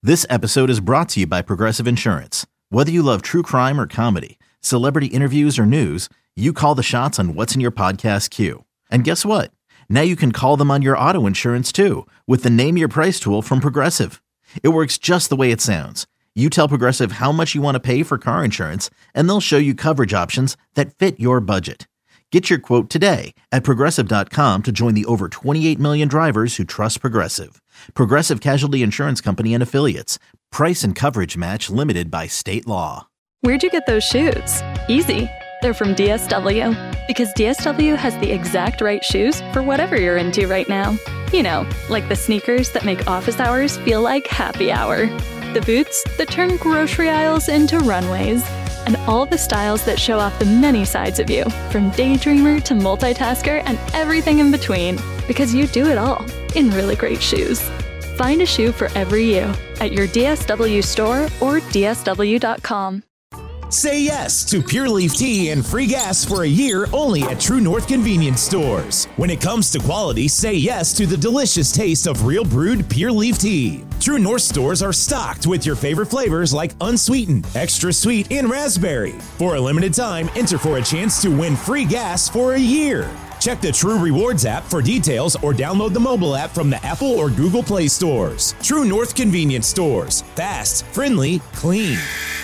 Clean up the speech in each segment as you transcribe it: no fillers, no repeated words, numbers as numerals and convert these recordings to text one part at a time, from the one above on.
This episode is brought to you by Progressive Insurance. Whether you love true crime or comedy, celebrity interviews or news, you call the shots on what's in your podcast queue. And guess what? Now you can call them on your auto insurance too with the Name Your Price tool from Progressive. It works just the way it sounds. You tell Progressive how much you want to pay for car insurance, and they'll show you coverage options that fit your budget. Get your quote today at Progressive.com to join the over 28 million drivers who trust Progressive. Progressive Casualty Insurance Company and Affiliates. Price and coverage match limited by state law. Where'd you get those shoes? Easy. They're from DSW. Because DSW has the exact right shoes for whatever you're into right now. You know, like the sneakers that make office hours feel like happy hour. The boots that turn grocery aisles into runways. And all the styles that show off the many sides of you, from daydreamer to multitasker and everything in between. Because you do it all in really great shoes. Find a shoe for every you at your DSW store or DSW.com. Say yes to Pure Leaf Tea and free gas for a year only at True North Convenience Stores. When it comes to quality, say yes to the delicious taste of real brewed Pure Leaf Tea. True North stores are stocked with your favorite flavors like unsweetened, extra sweet, and raspberry. For a limited time, enter for a chance to win free gas for a year. Check the True Rewards app for details or download the mobile app from the Apple or Google Play stores. True North Convenience Stores. Fast, friendly, clean.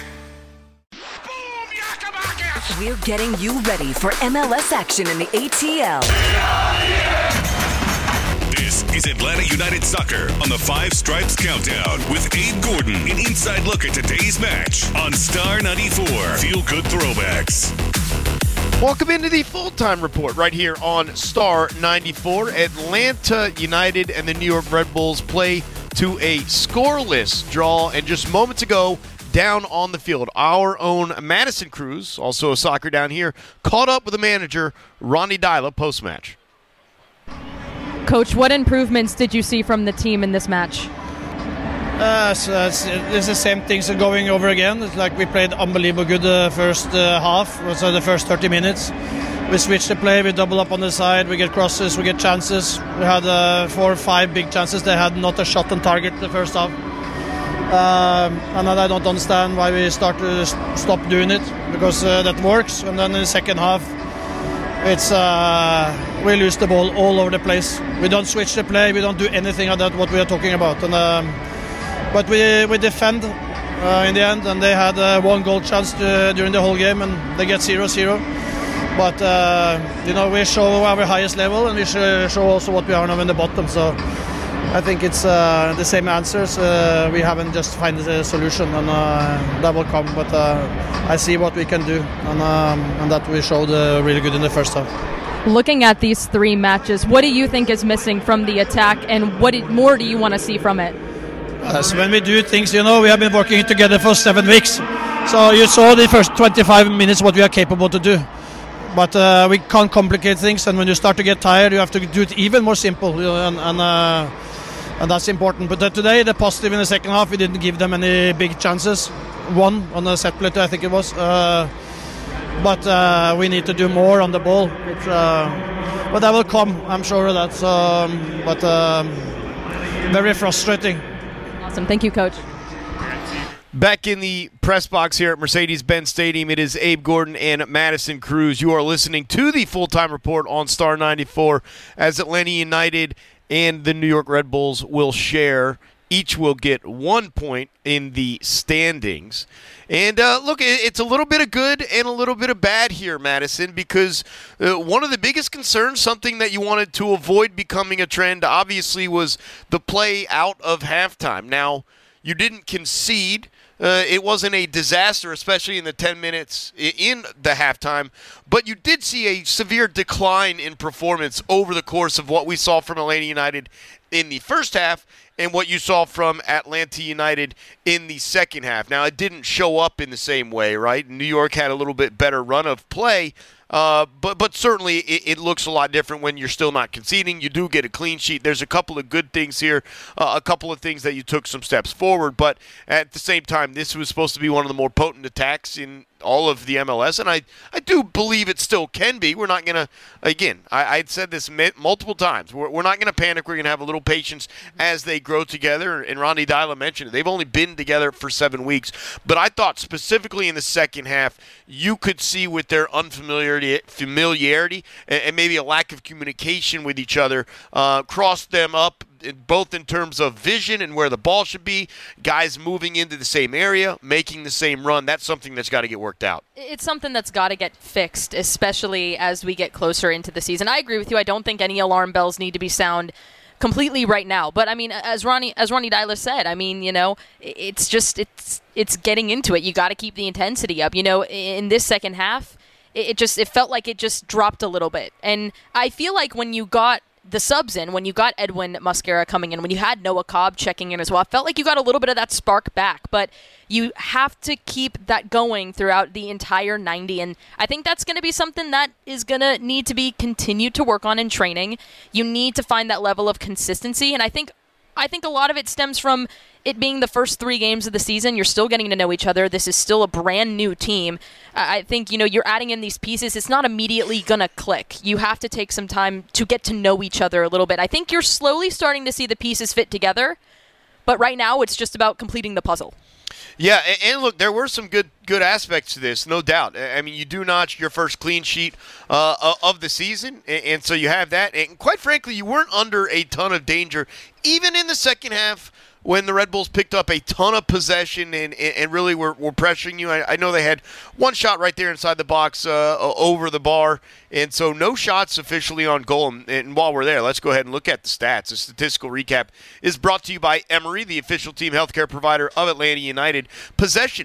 We're getting you ready for MLS action in the ATL. This is Atlanta United Soccer on the Five Stripes Countdown with Abe Gordon. An inside look at today's match on Star 94. Feel good throwbacks. Welcome into the full-time report right here on Star 94. Atlanta United and the New York Red Bulls play to a scoreless draw, and just moments ago, down on the field, our own Madison Cruz, also a soccer down here, caught up with the manager, Ronny Deila, post-match. Coach, what improvements did you see from the team in this match? It's the same things going over again. It's like we played unbelievable good the first half, so the first 30 minutes. We switch the play, we double up on the side, we get crosses, we get chances. We had 4 or 5 big chances. They had not a shot on target the first half. And I don't understand why we stop doing it, because that works. And then in the second half, it's we lose the ball all over the place. We don't switch the play, we don't do anything of that what we are talking about. And but we defend in the end, and they had 1 goal chance during the whole game, and they get 0-0. But we show our highest level, and we show also what we are now in the bottom. So I think it's the same answers. We haven't just found a solution, and that will come. But I see what we can do, and that we showed really good in the first half. Looking at these 3 matches, what do you think is missing from the attack, and what more do you want to see from it? So when we do things, we have been working together for 7 weeks. So you saw the first 25 minutes what we are capable to do. But we can't complicate things, and when you start to get tired, you have to do it even more simple, and that's important. But today, the positive in the second half, we didn't give them any big chances. 1 on a set play, I think it was. But we need to do more on the ball. But that will come, I'm sure of that. So, but very frustrating. Awesome. Thank you, Coach. Back in the press box here at Mercedes-Benz Stadium, it is Abe Gordon and Madison Cruz. You are listening to the full-time report on Star 94 as Atlanta United and the New York Red Bulls will share. Each will get 1 point in the standings. And look, it's a little bit of good and a little bit of bad here, Madison, because one of the biggest concerns, something that you wanted to avoid becoming a trend, obviously was the play out of halftime. Now, you didn't concede. It wasn't a disaster, especially in the 10 minutes in the halftime, but you did see a severe decline in performance over the course of what we saw from Atlanta United in the first half and what you saw from Atlanta United in the second half. Now, it didn't show up in the same way, right? New York had a little bit better run of play, but certainly it looks a lot different when you're still not conceding. You do get a clean sheet. There's a couple of good things here, a couple of things that you took some steps forward, but at the same time, this was supposed to be one of the more potent attacks in all of the MLS, and I do believe it still can be. We're not going to, again, I'd said this multiple times, we're not going to panic. We're going to have a little patience as they grow together, and Ronny Deila mentioned it. They've only been together for 7 weeks, but I thought specifically in the second half, you could see with their familiarity and maybe a lack of communication with each other, crossed them up, both in terms of vision and where the ball should be, guys moving into the same area, making the same run. That's something that's got to get worked out. It's something that's got to get fixed, especially as we get closer into the season. I agree with you. I don't think any alarm bells need to be sound completely right now. But, I mean, as Ronny Deila said, I mean, it's just it's getting into it. You got to keep the intensity up. In this second half, it felt like it just dropped a little bit. And I feel like when you got the subs in, when you got Edwin Mosquera coming in, when you had Noah Cobb checking in as well, I felt like you got a little bit of that spark back, but you have to keep that going throughout the entire 90, and I think that's going to be something that is going to need to be continued to work on in training. You need to find that level of consistency, and I think a lot of it stems from it being the first 3 games of the season. You're still getting to know each other. This is still a brand new team. I think, you're adding in these pieces. It's not immediately going to click. You have to take some time to get to know each other a little bit. I think you're slowly starting to see the pieces fit together, but right now it's just about completing the puzzle. Yeah, and look, there were some good aspects to this, no doubt. I mean, you do notch your first clean sheet of the season, and so you have that. And quite frankly, you weren't under a ton of danger, even in the second half, when the Red Bulls picked up a ton of possession and really were pressuring you. I know they had one shot right there inside the box over the bar, and so no shots officially on goal. And while we're there, let's go ahead and look at the stats. A statistical recap is brought to you by Emory, the official team healthcare provider of Atlanta United. Possession,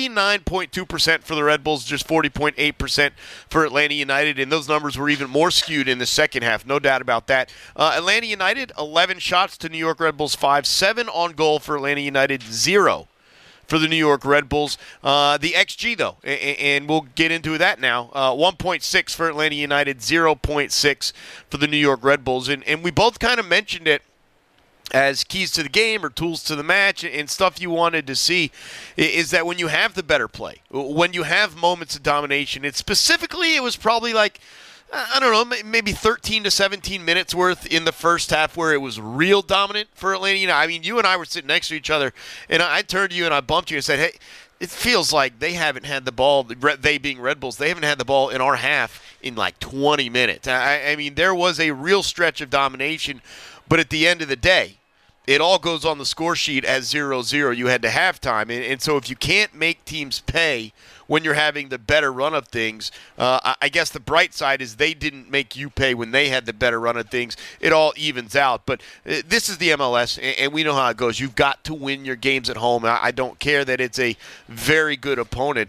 59.2% for the Red Bulls, just 40.8% for Atlanta United, and those numbers were even more skewed in the second half, no doubt about that. Atlanta United, 11 shots to New York Red Bulls 5, 7 on goal for Atlanta United, 0 for the New York Red Bulls. The XG, though, and we'll get into that now, 1.6 for Atlanta United, 0.6 for the New York Red Bulls. And we both kind of mentioned it as keys to the game or tools to the match and stuff you wanted to see, is that when you have the better play, when you have moments of domination, it was probably like, I don't know, maybe 13 to 17 minutes worth in the first half where it was real dominant for Atlanta. I mean, you and I were sitting next to each other, and I turned to you and I bumped you and said, hey, it feels like they haven't had the ball, they being Red Bulls, they haven't had the ball in our half in like 20 minutes. I mean, there was a real stretch of domination, but at the end of the day, it all goes on the score sheet as 0-0. You had to halftime, and so if you can't make teams pay when you're having the better run of things, I guess the bright side is they didn't make you pay when they had the better run of things. It all evens out. But this is the MLS, and we know how it goes. You've got to win your games at home. I don't care that it's a very good opponent.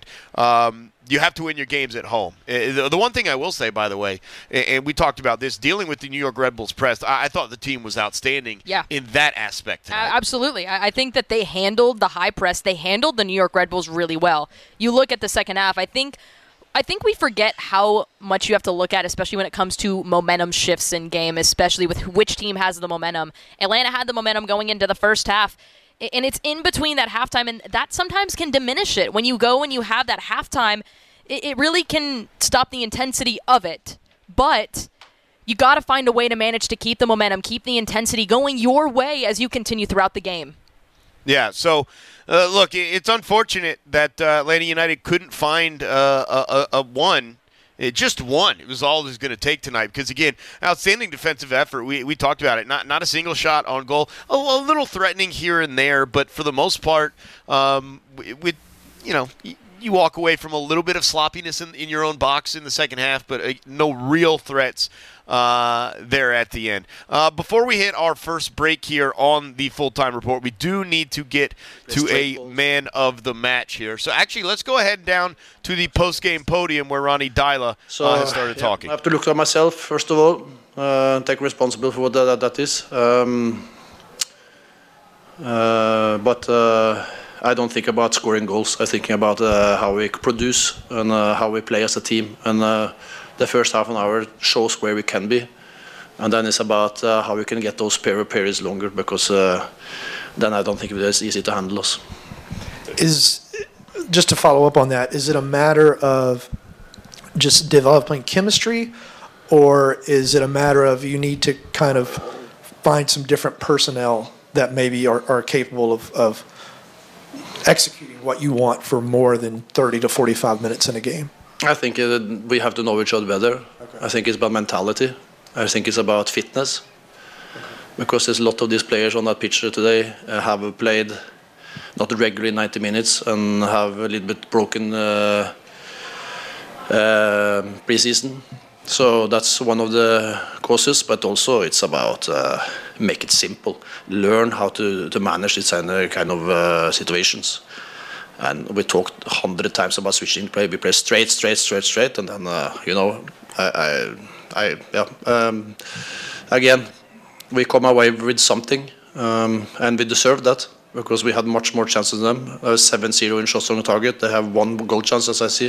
You have to win your games at home. The one thing I will say, by the way, and we talked about this, dealing with the New York Red Bulls press, I thought the team was outstanding in that aspect tonight. Absolutely. I think that they handled the high press. They handled the New York Red Bulls really well. You look at the second half, I think we forget how much you have to look at, especially when it comes to momentum shifts in game, especially with which team has the momentum. Atlanta had the momentum going into the first half. And it's in between that halftime, and that sometimes can diminish it. When you go and you have that halftime, it really can stop the intensity of it. But you got to find a way to manage to keep the momentum, keep the intensity going your way as you continue throughout the game. Yeah, so, look, it's unfortunate that Atlanta United couldn't find a one. Just one. It was all it was going to take tonight because, again, outstanding defensive effort. We talked about it. Not a single shot on goal. A little threatening here and there, but for the most part, you walk away from a little bit of sloppiness in your own box in the second half, but no real threats there at the end. Before we hit our first break here on the full-time report, we do need to get to a man of the match here. So actually, let's go ahead down to the post-game podium where Ronny Deila has started talking. I have to look at myself, first of all, take responsibility for what that is. But I don't think about scoring goals. I'm thinking about how we produce and how we play as a team. And the first half an hour shows where we can be. And then it's about how we can get those periods longer, because then I don't think it's easy to handle us. Is just to follow up on that, is it a matter of just developing chemistry, or is it a matter of you need to kind of find some different personnel that maybe are capable of executing what you want for more than 30 to 45 minutes in a game? I think we have to know each other better. Okay. I think it's about mentality. I think it's about fitness. Because there's a lot of these players on that pitch today have played not regularly 90 minutes and have a little bit broken pre-season. So that's one of the causes, but also it's about make it simple. Learn how to manage these kind of situations. And we talked 100 times about switching play. We play straight, and then again, we come away with something, and we deserve that because we had much more chances than them. 7-0 in shots on target. They have 1 goal chance, as I see.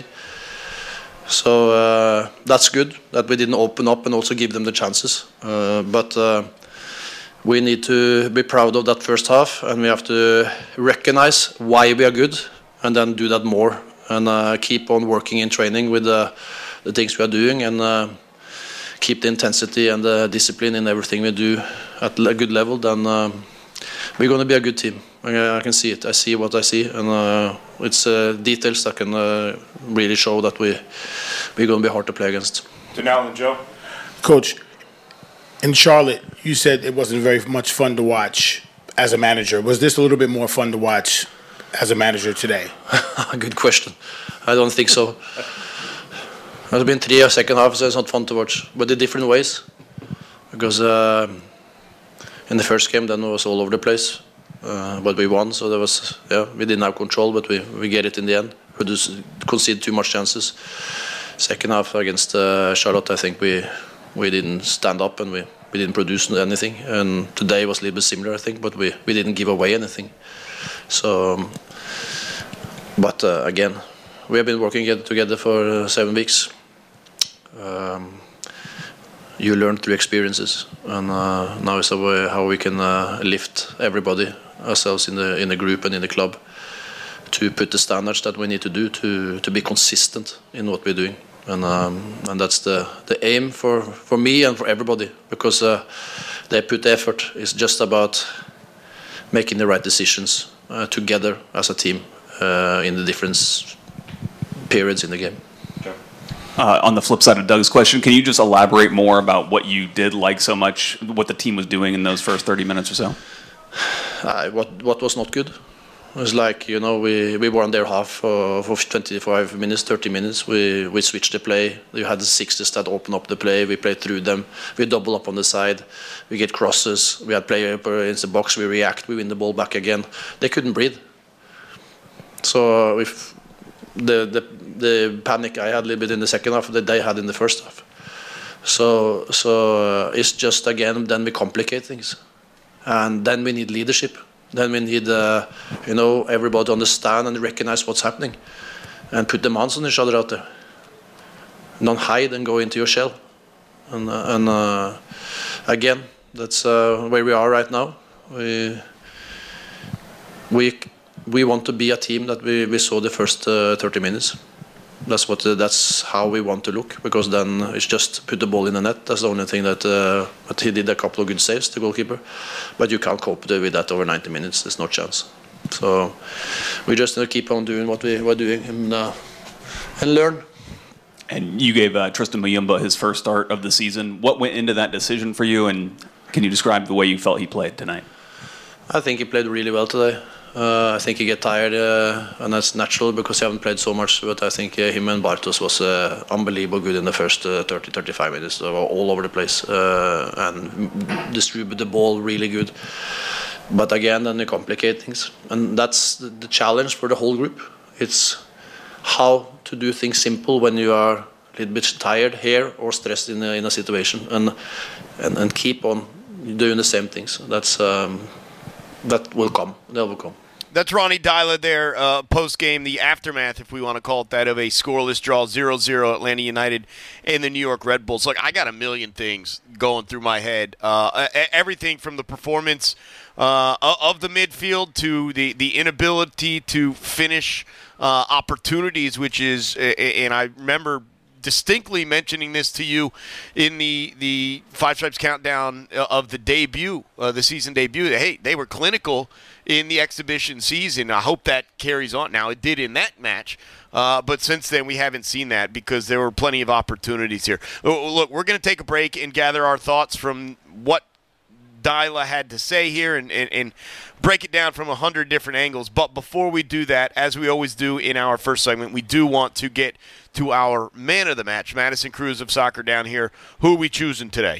So that's good that we didn't open up and also give them the chances. But we need to be proud of that first half, and we have to recognize why we are good, and then do that more, and keep on working in training with the things we are doing, and keep the intensity and the discipline in everything we do at a good level. Then we're going to be a good team. I can see it. I see what I see, and it's details that can really show that we're going to be hard to play against. Denell and Joe? Coach, in Charlotte, you said it wasn't very much fun to watch as a manager. Was this a little bit more fun to watch as a manager today? Good question. I don't think so. There's been 3 second halves, so it's not fun to watch, but in different ways. Because in the first game, then it was all over the place. But we won, so there was, we didn't have control, but we get it in the end. We just conceded too much chances. Second half against Charlotte, I think we didn't stand up, and we didn't produce anything. And today was a little bit similar, I think, but we didn't give away anything. So, but again, we have been working together for 7 weeks. You learn through experiences, and now is a way how we can lift everybody, ourselves in the group and in the club, to put the standards that we need to do to be consistent in what we're doing, and that's the aim for me and for everybody, because they put the effort. It's just about making the right decisions together as a team in the different periods in the game. On the flip side of Doug's question, can you just elaborate more about what you did like so much, what the team was doing in those first 30 minutes or so? What was not good? It was like, we were on their half for 25 minutes, 30 minutes. We switched the play. We had the 60s that opened up the play. We played through them. We double up on the side. We get crosses. We had player in the box. We react. We win the ball back again. They couldn't breathe. So if the panic I had a little bit in the second half that they had in the first half. So it's just, again, then we complicate things. And then we need leadership. Then we need, everybody to understand and recognize what's happening, and put demands on each other out there. Don't hide and go into your shell. And again, that's where we are right now. We want to be a team that we saw the first 30 minutes. That's how we want to look, because then it's just put the ball in the net. That's the only thing that he did a couple of good saves, the goalkeeper. But you can't cope with that over 90 minutes. There's no chance. So we just need to keep on doing what we were doing and learn. And you gave Tristan Muyumba his first start of the season. What went into that decision for you, and can you describe the way you felt he played tonight? I think he played really well today. I think he get tired, and that's natural because he haven't played so much. But I think him and Bartos was unbelievable good in the first 30-35 minutes. They were all over the place and distributed the ball really good. But again, then you complicate things, and that's the challenge for the whole group. It's how to do things simple when you are a little bit tired here or stressed in a situation, and keep on doing the same things. That will come. That will come. That's Ronny Deila there, post-game, the aftermath, if we want to call it that, of a scoreless draw, 0-0 Atlanta United and the New York Red Bulls. Look, I got a million things going through my head. Everything from the performance of the midfield to the inability to finish opportunities, which is, and I remember distinctly mentioning this to you in the Five Stripes countdown of the debut, the season debut. Hey, they were clinical in the exhibition season. I hope that carries on. Now, it did in that match, but since then we haven't seen that because there were plenty of opportunities here. Look, we're going to take a break and gather our thoughts from what Deila had to say here and break it down from 100 different angles. But before we do that, as we always do in our first segment, we do want to get to our man of the match, Madison Cruz of Soccer Down here. Who are we choosing today?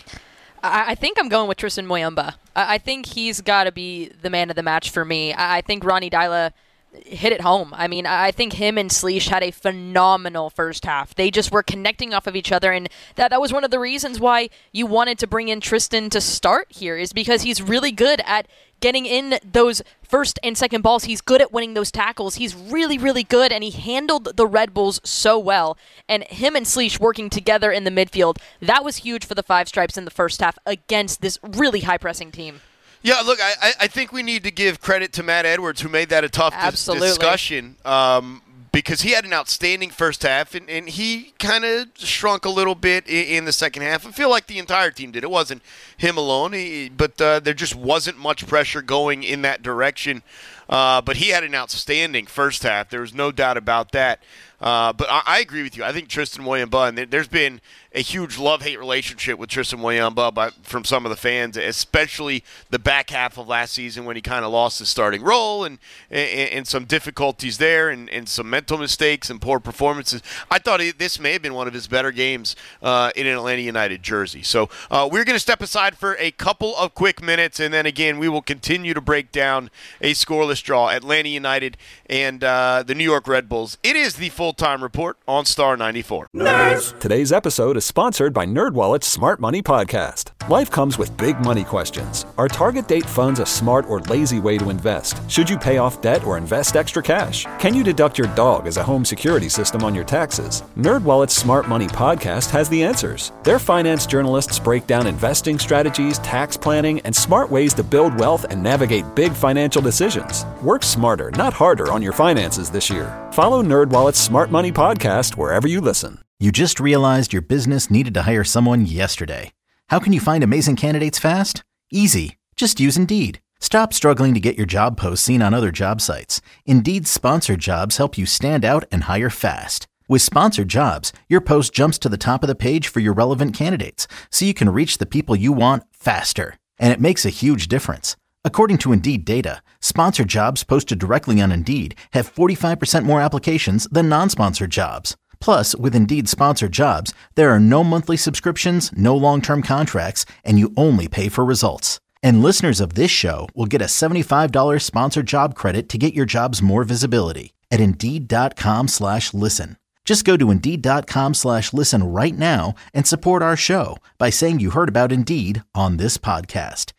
I think I'm going with Tristan Muyumba. I think he's got to be the man of the match for me. I think Ronny Deila hit it home. I mean, I think him and Sliš had a phenomenal first half. They just were connecting off of each other, and that was one of the reasons why you wanted to bring in Tristan to start here, is because he's really good at getting in those first and second balls. He's good at winning those tackles. He's really, really good, and he handled the Red Bulls so well. And him and Sliš working together in the midfield, that was huge for the Five Stripes in the first half against this really high-pressing team. Yeah, look, I think we need to give credit to Matt Edwards, who made that a tough discussion, because he had an outstanding first half, and he kind of shrunk a little bit in the second half. I feel like the entire team did. It wasn't him alone, but there just wasn't much pressure going in that direction. But he had an outstanding first half. There was no doubt about that. But I agree with you. I think Tristan Muyumba, and there's been a huge love-hate relationship with Tristan Muyumba from some of the fans, especially the back half of last season when he kind of lost his starting role and some difficulties there and some mental mistakes and poor performances. I thought this may have been one of his better games in an Atlanta United jersey. So we're going to step aside for a couple of quick minutes, and then again we will continue to break down a scoreless draw, Atlanta United and the New York Red Bulls. It is the Full-Time Report on Star 94. Nerds! Today's episode is sponsored by NerdWallet's Smart Money Podcast. Life comes with big money questions. Are target date funds a smart or lazy way to invest? Should you pay off debt or invest extra cash? Can you deduct your dog as a home security system on your taxes? NerdWallet's Smart Money Podcast has the answers. Their finance journalists break down investing strategies, tax planning, and smart ways to build wealth and navigate big financial decisions. Work smarter, not harder on your finances this year. Follow NerdWallet's Smart Money Podcast wherever you listen. You just realized your business needed to hire someone yesterday. How can you find amazing candidates fast? Easy. Just use Indeed. Stop struggling to get your job posts seen on other job sites. Indeed's sponsored jobs help you stand out and hire fast. With sponsored jobs, your post jumps to the top of the page for your relevant candidates, so you can reach the people you want faster. And it makes a huge difference. According to Indeed data, sponsored jobs posted directly on Indeed have 45% more applications than non-sponsored jobs. Plus, with Indeed sponsored jobs, there are no monthly subscriptions, no long-term contracts, and you only pay for results. And listeners of this show will get a $75 sponsored job credit to get your jobs more visibility at Indeed.com/listen. Just go to Indeed.com/listen right now and support our show by saying you heard about Indeed on this podcast.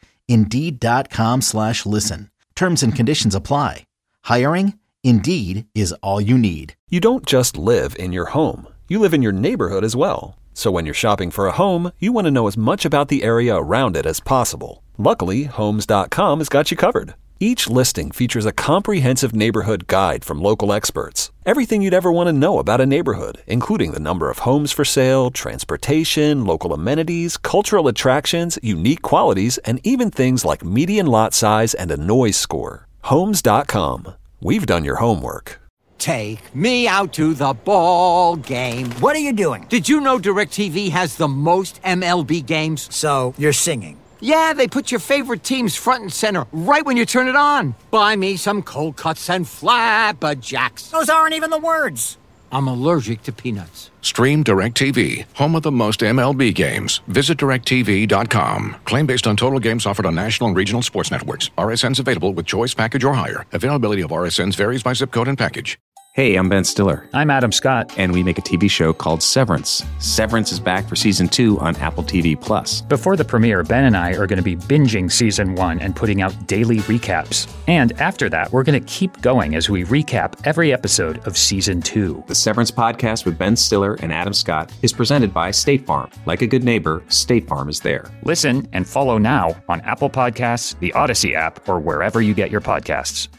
Indeed.com/listen. Terms and conditions apply. Hiring? Indeed is all you need. You don't just live in your home. You live in your neighborhood as well. So when you're shopping for a home, you want to know as much about the area around it as possible. Luckily, Homes.com has got you covered. Each listing features a comprehensive neighborhood guide from local experts. Everything you'd ever want to know about a neighborhood, including the number of homes for sale, transportation, local amenities, cultural attractions, unique qualities, and even things like median lot size and a noise score. Homes.com. We've done your homework. Take me out to the ball game. What are you doing? Did you know DirecTV has the most MLB games? So, you're singing. Yeah, they put your favorite teams front and center right when you turn it on. Buy me some cold cuts and flapjacks. Those aren't even the words. I'm allergic to peanuts. Stream DirecTV, home of the most MLB games. Visit DirecTV.com. Claim based on total games offered on national and regional sports networks. RSNs available with choice package or higher. Availability of RSNs varies by zip code and package. Hey, I'm Ben Stiller. I'm Adam Scott. And we make a TV show called Severance. Severance is back for season 2 on Apple TV+. Before the premiere, Ben and I are going to be binging season 1 and putting out daily recaps. And after that, we're going to keep going as we recap every episode of season 2. The Severance podcast with Ben Stiller and Adam Scott is presented by State Farm. Like a good neighbor, State Farm is there. Listen and follow now on Apple Podcasts, the Odyssey app, or wherever you get your podcasts.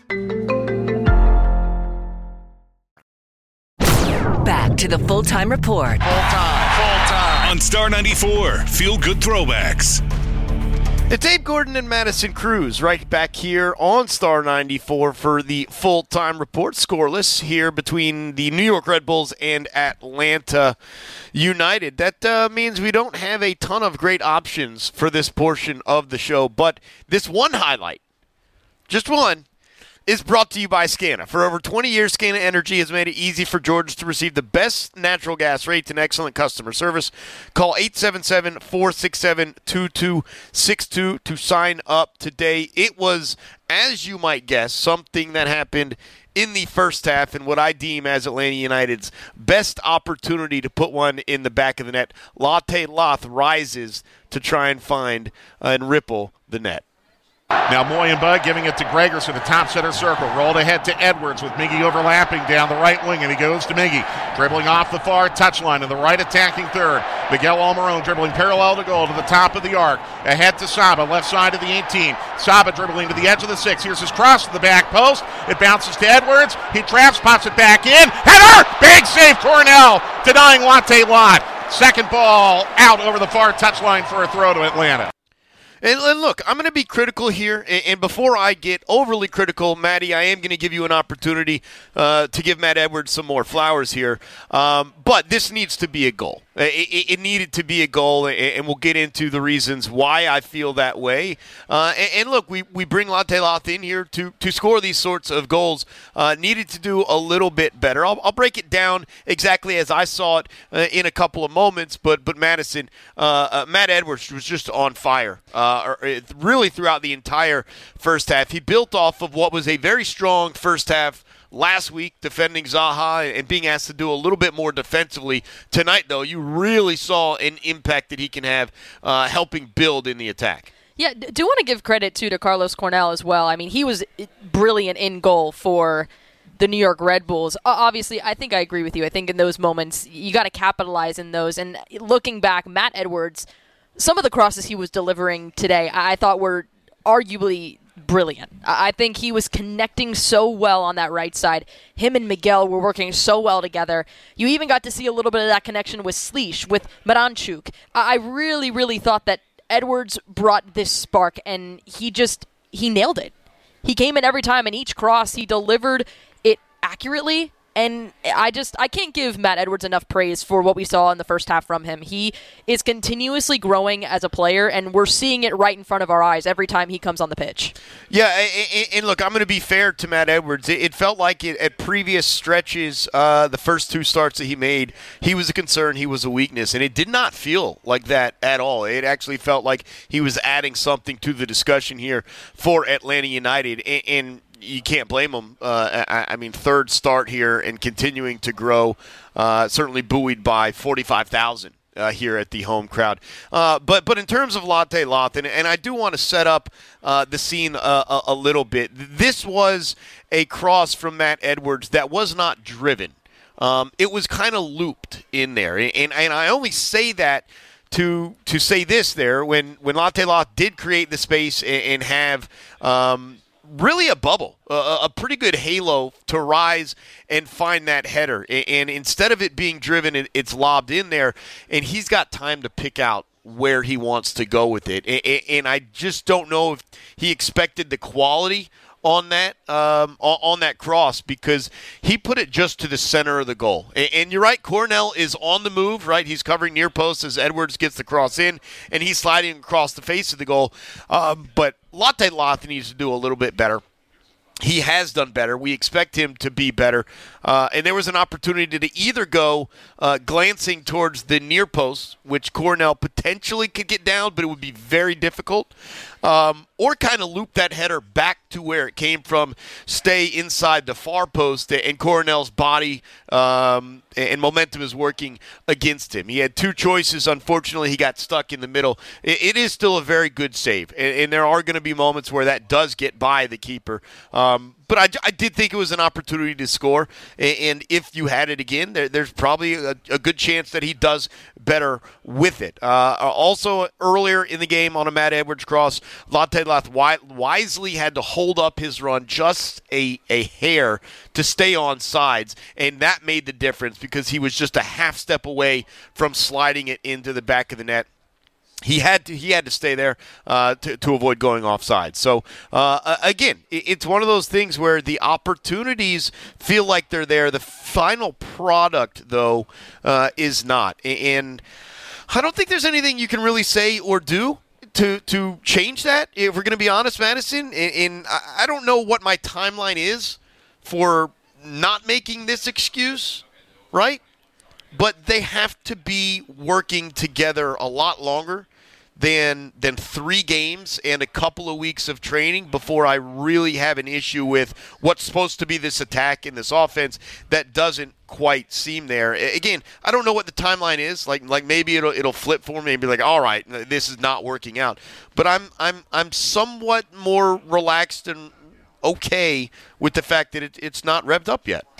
Back to the Full-Time Report. Full-time. On Star 94, Feel Good Throwbacks. It's Abe Gordon and Madison Cruz right back here on Star 94 for the Full-Time Report. Scoreless here between the New York Red Bulls and Atlanta United. That means we don't have a ton of great options for this portion of the show, but this one highlight, just one, is brought to you by Scana. For over 20 years, Scana Energy has made it easy for Georgians to receive the best natural gas rates and excellent customer service. Call 877-467-2262 to sign up today. It was, as you might guess, something that happened in the first half and what I deem as Atlanta United's best opportunity to put one in the back of the net. Latte Loth rises to try and find and ripple the net. Now Moyenbug giving it to Gregors in the top center circle. Rolled ahead to Edwards with Miggy overlapping down the right wing, and he goes to Miggy. Dribbling off the far touchline in the right attacking third. Miguel Almiron dribbling parallel to goal to the top of the arc. Ahead to Saba, left side of the 18. Saba dribbling to the edge of the 6. Here's his cross to the back post. It bounces to Edwards. He traps, pops it back in. Header! Big save, Cornell, denying Latte Lott. Second ball out over the far touchline for a throw to Atlanta. And look, I'm going to be critical here, and before I get overly critical, Matty, I am going to give you an opportunity to give Matt Edwards some more flowers here. But this needs to be a goal. It needed to be a goal, and we'll get into the reasons why I feel that way. And look, we bring Latte Loth in here to score these sorts of goals. Needed to do a little bit better. I'll break it down exactly as I saw it in a couple of moments. But Madison, Matt Edwards was just on fire. Really throughout the entire first half. He built off of what was a very strong first half last week, defending Zaha and being asked to do a little bit more defensively. Tonight, though, you really saw an impact that he can have helping build in the attack. Yeah, do want to give credit, too, to Carlos Cornell as well. I mean, he was brilliant in goal for the New York Red Bulls. Obviously, I think I agree with you. I think in those moments, you got to capitalize in those. And looking back, Matt Edwards, some of the crosses he was delivering today, I thought were arguably brilliant. I think he was connecting so well on that right side. Him and Miguel were working so well together. You even got to see a little bit of that connection with Slish, with Miranchuk. I really, really thought that Edwards brought this spark, and he nailed it. He came in every time, and each cross he delivered it accurately. And I can't give Matt Edwards enough praise for what we saw in the first half from him. He is continuously growing as a player, and we're seeing it right in front of our eyes every time he comes on the pitch. Yeah, and look, I'm going to be fair to Matt Edwards. It felt like at previous stretches, the first two starts that he made, he was a concern, he was a weakness, and it did not feel like that at all. It actually felt like he was adding something to the discussion here for Atlanta United, and you can't blame him. I mean, third start here and continuing to grow, certainly buoyed by 45,000 here at the home crowd. But in terms of Latte Loth, and I do want to set up the scene a little bit. This was a cross from Matt Edwards that was not driven. It was kind of looped in there, and I only say that to say this there when Latte Loth did create the space and have really a bubble, a pretty good halo to rise and find that header. And instead of it being driven, it's lobbed in there, and he's got time to pick out where he wants to go with it. And I just don't know if he expected the quality on that cross, because he put it just to the center of the goal. And you're right, Cornell is on the move, right? He's covering near post as Edwards gets the cross in, and he's sliding across the face of the goal. But Latte Loth needs to do a little bit better. He has done better. We expect him to be better. And there was an opportunity to either go glancing towards the near post, which Cornell potentially could get down, but it would be very difficult. or kind of loop that header back to where it came from, stay inside the far post, and Coronel's body and momentum is working against him. He had two choices. Unfortunately, he got stuck in the middle. It is still a very good save, and there are going to be moments where that does get by the keeper. But I did think it was an opportunity to score, and if you had it again, there's probably a good chance that he does better with it. Also, earlier in the game on a Matt Edwards cross, Latte Lath wisely had to hold up his run just a hair to stay on sides, and that made the difference because he was just a half step away from sliding it into the back of the net. He had to stay there to avoid going offside. So, again, it's one of those things where the opportunities feel like they're there. The final product, though, is not. And I don't think there's anything you can really say or do to change that, if we're going to be honest, Madison. And I don't know what my timeline is for not making this excuse, right? But they have to be working together a lot longer than 3 games and a couple of weeks of training before I really have an issue with what's supposed to be this attack in this offense that doesn't quite seem there. Again, I don't know what the timeline is. Like maybe it'll flip for me and be like, all right, this is not working out. But I'm somewhat more relaxed and okay with the fact that it's not revved up yet.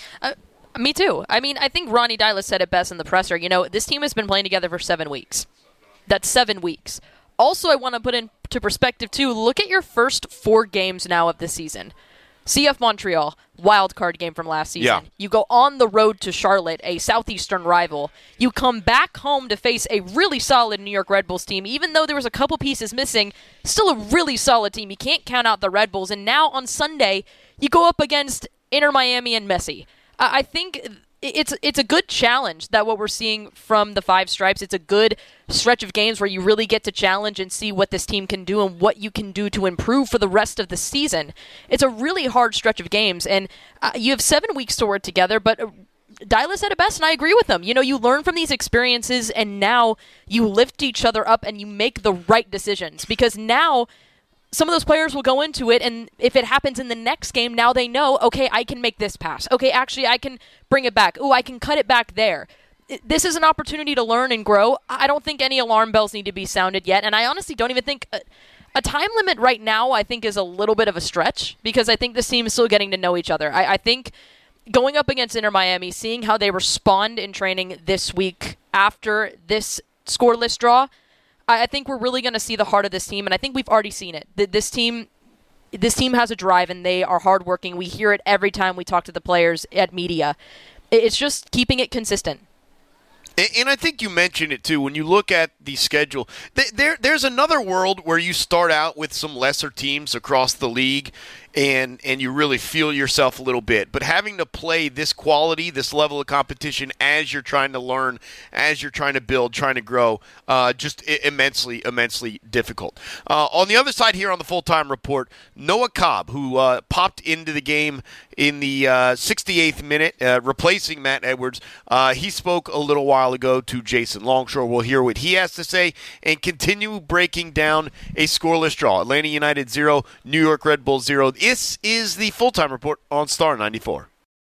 Me too. I mean, I think Ronnie Dylas said it best in the presser. You know, this team has been playing together for 7 weeks. That's 7 weeks. Also, I want to put into perspective, too, look at your first 4 games now of the season. CF Montreal, wild card game from last season. Yeah. You go on the road to Charlotte, a Southeastern rival. You come back home to face a really solid New York Red Bulls team. Even though there was a couple pieces missing, still a really solid team. You can't count out the Red Bulls. And now on Sunday, you go up against Inter Miami and Messi. I think it's a good challenge that what we're seeing from the Five Stripes. It's a good stretch of games where you really get to challenge and see what this team can do and what you can do to improve for the rest of the season. It's a really hard stretch of games, and you have 7 weeks to work together, but Dylas said it best, and I agree with him. You know, you learn from these experiences, and now you lift each other up and you make the right decisions, because now some of those players will go into it, and if it happens in the next game, now they know, okay, I can make this pass. Okay, actually, I can bring it back. Ooh, I can cut it back there. This is an opportunity to learn and grow. I don't think any alarm bells need to be sounded yet, and I honestly don't even think a time limit right now, I think, is a little bit of a stretch, because I think this team is still getting to know each other. I think going up against Inter Miami, seeing how they respond in training this week after this scoreless draw, I think we're really going to see the heart of this team, and I think we've already seen it. This team has a drive, and they are hardworking. We hear it every time we talk to the players at media. It's just keeping it consistent. And I think you mentioned it, too. When you look at the schedule, there's another world where you start out with some lesser teams across the league, and you really feel yourself a little bit. But having to play this quality, this level of competition as you're trying to learn, as you're trying to build, trying to grow, just immensely, immensely difficult. On the other side here on the full-time report, Noah Cobb, who popped into the game in the 68th minute, replacing Matt Edwards. He spoke a little while ago to Jason Longshore. We'll hear what he has to say and continue breaking down a scoreless draw. Atlanta United 0, New York Red Bulls 0. This is the Full-Time Report on Star 94.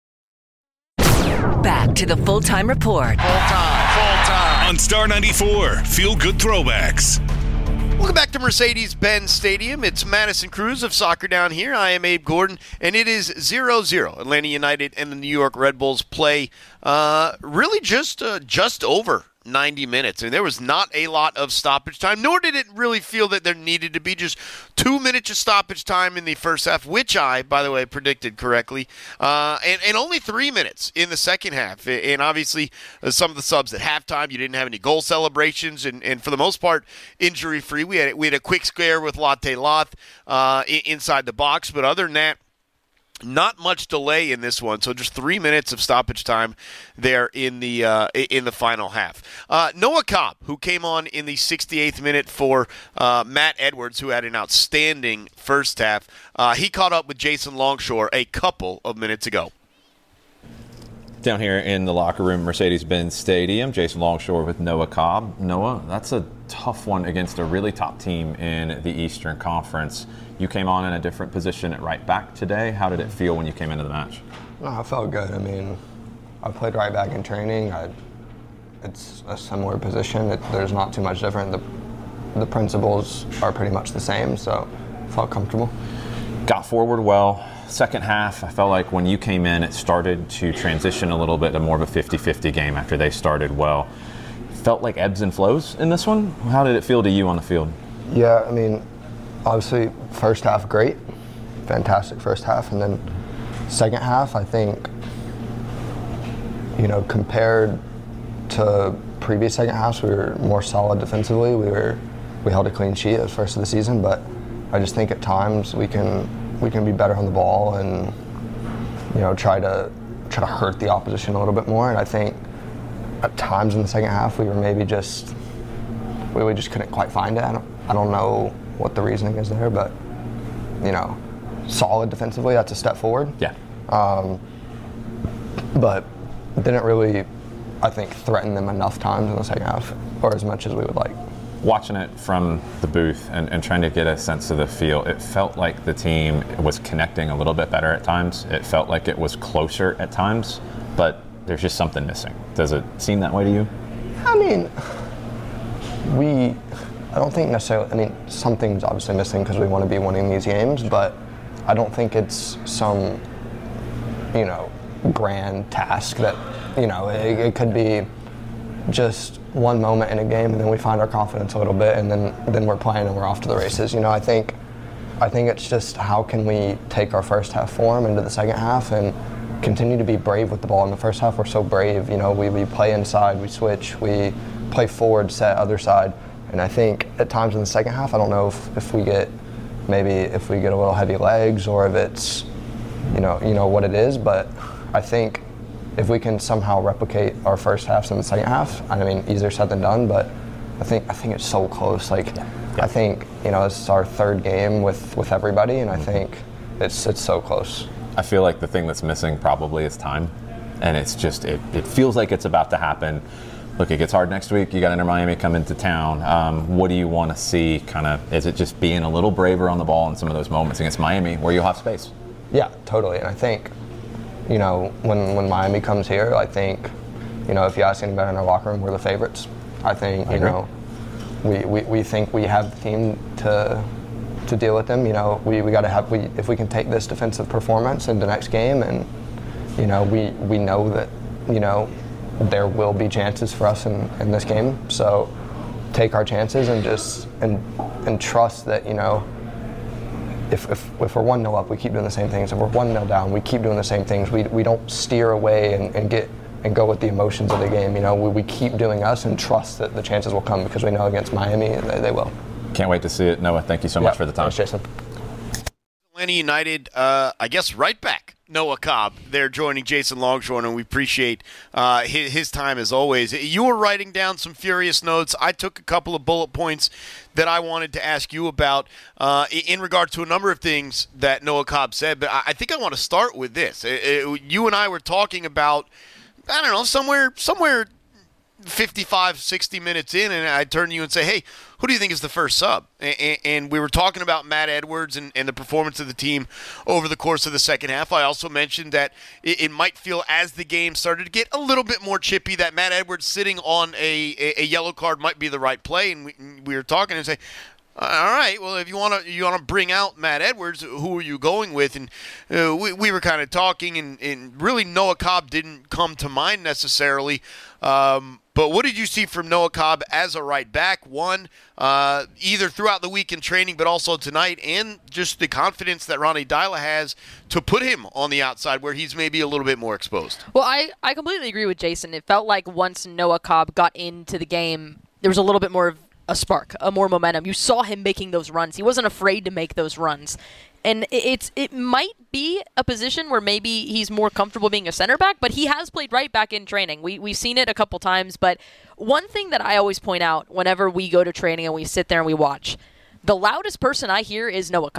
Back to the Full-Time Report. Full-time. On Star 94, Feel Good Throwbacks. Welcome back to Mercedes-Benz Stadium. It's Madison Cruz of Soccer Down Here. I am Abe Gordon, and it is 0-0. Atlanta United and the New York Red Bulls play really just over 90 minutes. And there was not a lot of stoppage time, nor did it really feel that there needed to be just 2 minutes of stoppage time in the first half, which I, by the way, predicted correctly, and only 3 minutes in the second half. And obviously, some of the subs at halftime, you didn't have any goal celebrations, and for the most part, injury-free. We had a quick scare with Latte Lath inside the box, but other than that, not much delay in this one, so just 3 minutes of stoppage time there in the final half. Noah Cobb, who came on in the 68th minute for Matt Edwards, who had an outstanding first half, he caught up with Jason Longshore a couple of minutes ago. Down here in the locker room, Mercedes-Benz Stadium, Jason Longshore with Noah Cobb. Noah, that's a tough one against a really top team in the Eastern Conference. You came on in a different position at right back today. How did it feel when you came into the match? I felt good. I mean, I played right back in training. It's a similar position. There's not too much different. The principles are pretty much the same, so I felt comfortable. Got forward well. Second half, I felt like when you came in, it started to transition a little bit to more of a 50-50 game after they started well. Felt like ebbs and flows in this one. How did it feel to you on the field? Yeah, I mean, obviously, first half, great. Fantastic first half. And then second half, I think, compared to previous second halves, we were more solid defensively. We held a clean sheet at the first of the season, but I just think at times we can be better on the ball and try to hurt the opposition a little bit more. And I think at times in the second half we just couldn't quite find it. I don't know what the reasoning is there, but solid defensively, that's a step forward. Yeah. But didn't really, I think, threaten them enough times in the second half, or as much as we would like. Watching it from the booth and trying to get a sense of the feel, it felt like the team was connecting a little bit better at times. It felt like it was closer at times, but there's just something missing. Does it seem that way to you? I mean, I don't think necessarily, something's obviously missing because we want to be winning these games, but I don't think it's some, grand task that, it could be just one moment in a game and then we find our confidence a little bit and then we're playing and we're off to the races. I think it's just how can we take our first half form into the second half and continue to be brave with the ball. In the first half we're so brave, we play inside, we switch, we play forward, set, other side. And I think at times in the second half, I don't know if we get a little heavy legs or if it's what it is, but I think if we can somehow replicate our first halves in the second half, easier said than done, but I think it's so close. I think, this is our third game with everybody, and I think it's so close. I feel like the thing that's missing probably is time, and it's just, it feels like it's about to happen. Look, it gets hard next week. You got Inter Miami come into town. What do you want to see? Is it just being a little braver on the ball in some of those moments against Miami where you'll have space? Yeah, totally. And I think, when Miami comes here, I think, if you ask anybody in our locker room, we're the favorites. I think, we think we have the team to deal with them. We got to if we can take this defensive performance into next game, and we know that there will be chances for us in this game. So take our chances and just and trust that if we're 1-0 up, we keep doing the same things. If we're 1-0 down, we keep doing the same things. We don't steer away and go with the emotions of the game. We keep doing us and trust that the chances will come because we know against Miami they will. Can't wait to see it. Noah, thank you so much for the time. Thanks, Jason. Atlanta United, right back. Noah Cobb there joining Jason Longshore, and we appreciate his time as always. You were writing down some furious notes. I took a couple of bullet points that I wanted to ask you about in regard to a number of things that Noah Cobb said, but I think I want to start with this. You and I were talking about, I don't know, somewhere 55, 60 minutes in, and I turn to you and say, hey, who do you think is the first sub? And we were talking about Matt Edwards and the performance of the team over the course of the second half. I also mentioned that it might feel as the game started to get a little bit more chippy that Matt Edwards sitting on a yellow card might be the right play. And we were talking and say, all right, well, if you want to bring out Matt Edwards, who are you going with? And we were kind of talking, and really Noah Cobb didn't come to mind necessarily. But what did you see from Noah Cobb as a right back? One, either throughout the week in training, but also tonight, and just the confidence that Ronny Deila has to put him on the outside where he's maybe a little bit more exposed. Well, I completely agree with Jason. It felt like once Noah Cobb got into the game, there was a little bit more of a spark, more momentum. You saw him making those runs. He wasn't afraid to make those runs. And it might be a position where maybe he's more comfortable being a center back, but he has played right back in training. We've seen it a couple times, but one thing that I always point out whenever we go to training and we sit there and we watch, the loudest person I hear is Noah Cobb.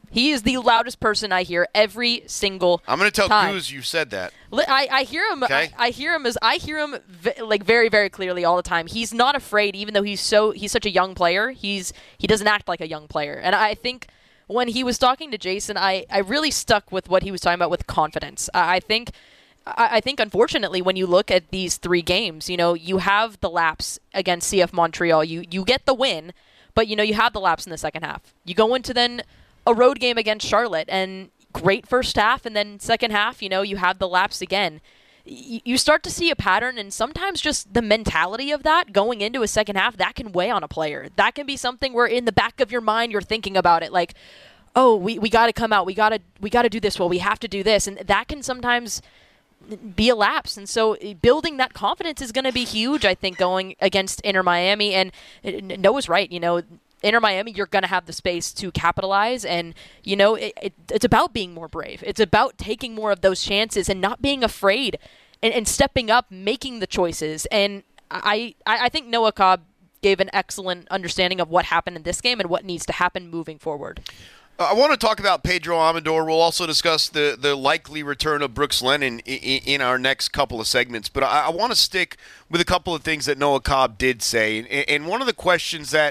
He is the loudest person I hear every single I'm going to tell time. Goose you said that. I hear him. Okay. I hear him like very, very clearly all the time. He's not afraid, even though he's such a young player. He doesn't act like a young player. And I think when he was talking to Jason, I really stuck with what he was talking about with confidence. I think unfortunately, when you look at these 3 games, you have the lapse against CF Montreal. You get the win, but you have the lapse in the second half. You go into then a road game against Charlotte, and great first half, and then second half, you have the lapse again. You start to see a pattern, and sometimes just the mentality of that going into a second half, that can weigh on a player. That can be something where in the back of your mind you're thinking about it, like, oh, we got to come out, we got to do this well, we have to do this, and that can sometimes be a lapse. And so building that confidence is going to be huge, I think, going against Inter Miami. And Noah's right, Inter Miami, you're going to have the space to capitalize, and it's about being more brave. It's about taking more of those chances and not being afraid and stepping up, making the choices. And I think Noah Cobb gave an excellent understanding of what happened in this game and what needs to happen moving forward. I want to talk about Pedro Amador. We'll also discuss the likely return of Brooks Lennon in our next couple of segments. But I want to stick with a couple of things that Noah Cobb did say. And one of the questions that